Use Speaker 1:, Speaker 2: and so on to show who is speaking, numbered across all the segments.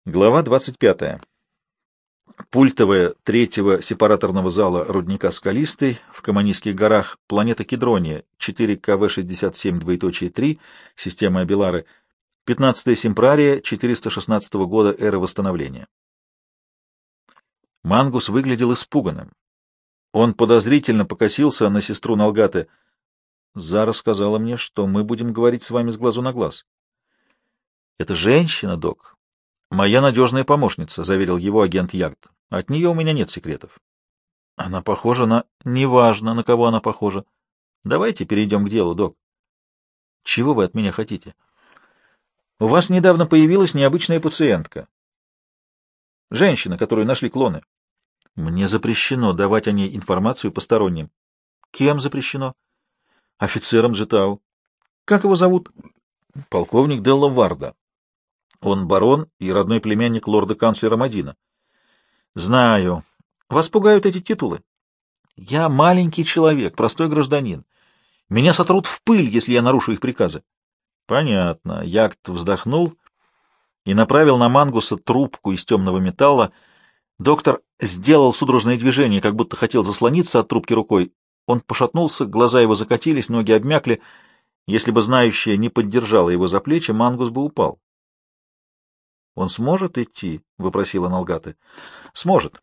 Speaker 1: Глава 25. Пультовая третьего сепараторного зала рудника «Скалистый» в Каманийских горах, планета Кедрония, 4КВ-67, 3, система Абелары, 15 Симпрария 416 года эры восстановления. Мангус выглядел испуганным. Он подозрительно покосился на сестру Налгаты. «Зара сказала мне, что мы будем говорить с вами с глазу на глаз». «Это женщина, док. Моя надежная помощница», — заверил его агент Ягд. «От нее у меня нет секретов». «Она похожа на...» «Неважно, на кого она похожа. Давайте перейдем к делу, док». «Чего вы от меня хотите?» «У вас недавно появилась необычная пациентка. Женщина, которую нашли клоны. Мне запрещено давать о ней информацию посторонним». «Кем запрещено?» «Офицером Джетау». «Как его зовут?» «Полковник Делла Варда. Он барон и родной племянник лорда-канцлера Мадина». «Знаю. Вас пугают эти титулы?» «Я маленький человек, простой гражданин. Меня сотрут в пыль, если я нарушу их приказы». «Понятно». Ягд вздохнул и направил на Мангуса трубку из темного металла. Доктор сделал судорожное движение, как будто хотел заслониться от трубки рукой. Он пошатнулся, глаза его закатились, ноги обмякли. Если бы знающая не поддержала его за плечи, Мангус бы упал. «Он сможет идти?» — вопросила Налгаты. «Сможет.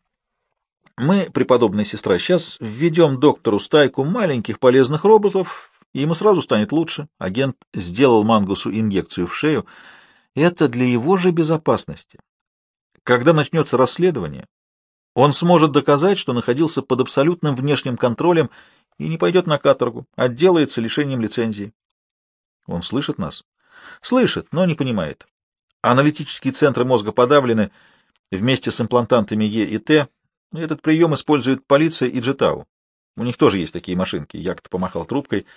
Speaker 1: Мы, преподобная сестра, сейчас введем доктору стайку маленьких полезных роботов, и ему сразу станет лучше». Агент сделал Мангусу инъекцию в шею. «Это для его же безопасности. Когда начнется расследование, он сможет доказать, что находился под абсолютным внешним контролем и не пойдет на каторгу, отделается лишением лицензии». «Он слышит нас?» «Слышит, но не понимает. Аналитические центры мозга подавлены вместе с имплантантами Е и Т. Этот прием использует полиция и Джетау. У них тоже есть такие машинки». Ягд помахал трубкой.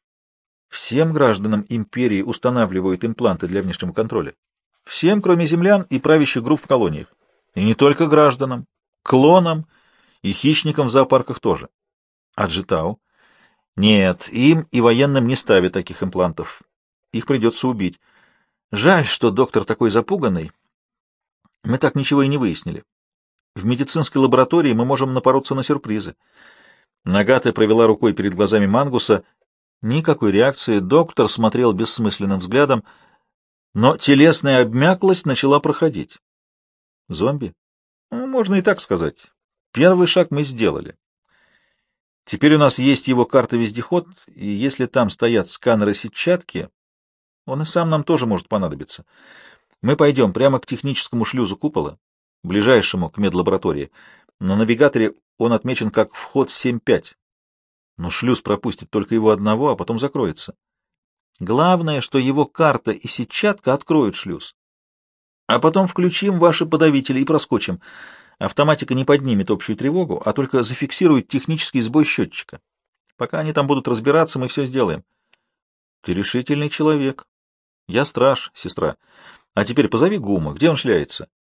Speaker 1: «Всем гражданам империи устанавливают импланты для внешнего контроля. Всем, кроме землян и правящих групп в колониях. И не только гражданам, клонам и хищникам в зоопарках тоже. А Джетау? Нет, им и военным не ставят таких имплантов. Их придется убить. Жаль, что доктор такой запуганный. Мы так ничего и не выяснили. В медицинской лаборатории мы можем напороться на сюрпризы». Нагата провела рукой перед глазами Мангуса. Никакой реакции. Доктор смотрел бессмысленным взглядом, но телесная обмяклость начала проходить. Зомби? Можно и так сказать. Первый шаг мы сделали. Теперь у нас есть его карта-вездеход, и если там стоят сканеры-сетчатки, он и сам нам тоже может понадобиться. Мы пойдем прямо к техническому шлюзу купола, ближайшему к медлаборатории. На навигаторе он отмечен как вход 7-5. Но шлюз пропустит только его одного, а потом закроется. Главное, что его карта и сетчатка откроют шлюз. А потом включим ваши подавители и проскочим. Автоматика не поднимет общую тревогу, а только зафиксирует технический сбой счетчика. Пока они там будут разбираться, мы все сделаем. Ты решительный человек. Я страж, сестра. А теперь позови Гума. Где он шляется?